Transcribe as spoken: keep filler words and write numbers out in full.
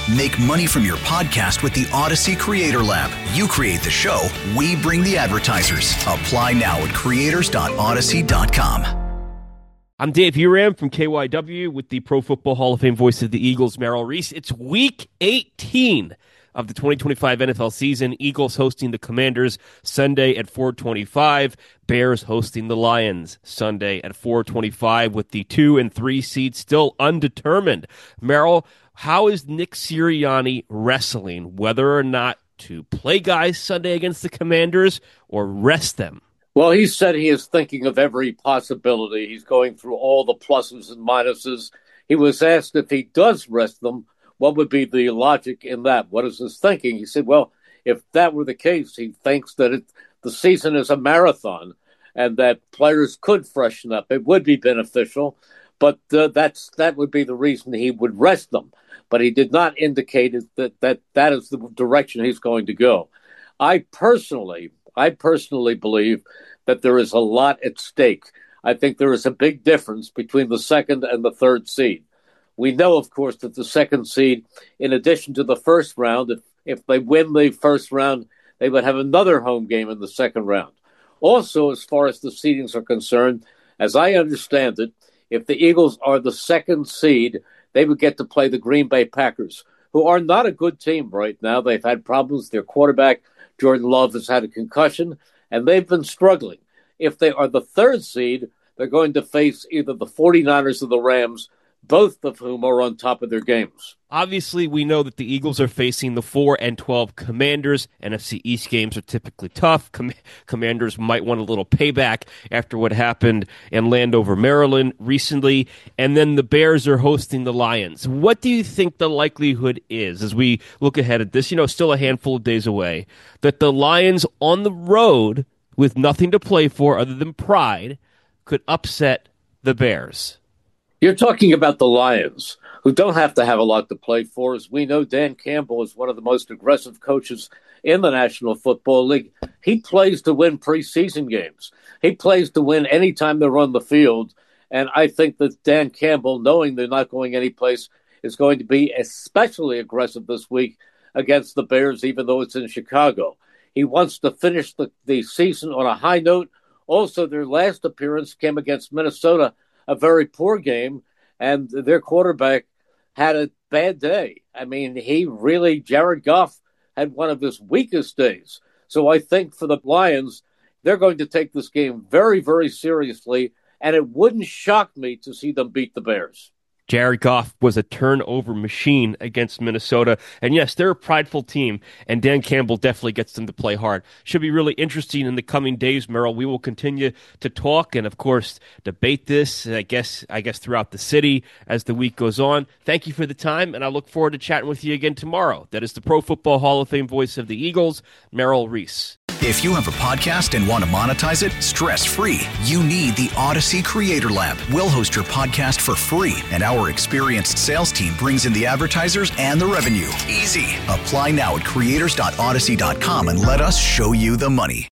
Make money from your podcast with the Odyssey Creator Lab. You create the show, we bring the advertisers. Apply now at creators dot odyssey dot com. I'm Dave Uram from K Y W with the Pro Football Hall of Fame voice of the Eagles, Merrill Reese. It's week eighteen of the twenty twenty-five N F L season. Eagles hosting the Commanders Sunday at four twenty-five. Bears hosting the Lions Sunday at four twenty-five with the two and three seeds still undetermined. Merrill, how is Nick Sirianni wrestling whether or not to play guys Sunday against the Commanders or rest them? Well, he said he is thinking of every possibility. He's going through all the pluses and minuses. He was asked if he does rest them, what would be the logic in that? What is his thinking? He said, well, if that were the case, he thinks that it, the season is a marathon and that players could freshen up. It would be beneficial, but uh, that's that would be the reason he would rest them. But he did not indicate that that, that is the direction he's going to go. I personally, I personally believe that there is a lot at stake. I think there is a big difference between the second and the third seed. We know, of course, that the second seed, in addition to the first round, if, if they win the first round, they would have another home game in the second round. Also, as far as the seedings are concerned, as I understand it, if the Eagles are the second seed, they would get to play the Green Bay Packers, who are not a good team right now. They've had problems. Their quarterback, Jordan Love, has had a concussion, and they've been struggling. If they are the third seed, they're going to face either the 49ers or the Rams, both of whom are on top of their games. Obviously, we know that the Eagles are facing the four and twelve Commanders. N F C East games are typically tough. Com- Commanders might want a little payback after what happened in Landover, Maryland recently. And then the Bears are hosting the Lions. What do you think the likelihood is, as we look ahead at this, you know, still a handful of days away, that the Lions on the road, with nothing to play for other than pride, could upset the Bears? You're talking about the Lions, who don't have to have a lot to play for. As we know, Dan Campbell is one of the most aggressive coaches in the National Football League. He plays to win preseason games. He plays to win anytime they're on the field. And I think that Dan Campbell, knowing they're not going anyplace, is going to be especially aggressive this week against the Bears, even though it's in Chicago. He wants to finish the, the season on a high note. Also, their last appearance came against Minnesota, a very poor game, and their quarterback had a bad day. I mean, he really, Jared Goff had one of his weakest days. So I think for the Lions, they're going to take this game very, very seriously, and it wouldn't shock me to see them beat the Bears. Jared Goff was a turnover machine against Minnesota. And yes, they're a prideful team, and Dan Campbell definitely gets them to play hard. Should be really interesting in the coming days, Merrill. We will continue to talk and, of course, debate this, I guess, I guess throughout the city as the week goes on. Thank you for the time, and I look forward to chatting with you again tomorrow. That is the Pro Football Hall of Fame voice of the Eagles, Merrill Reese. If you have a podcast and want to monetize it stress-free, you need the Odyssey Creator Lab. We'll host your podcast for free, and our experienced sales team brings in the advertisers and the revenue. Easy. Apply now at creators dot odyssey dot com and let us show you the money.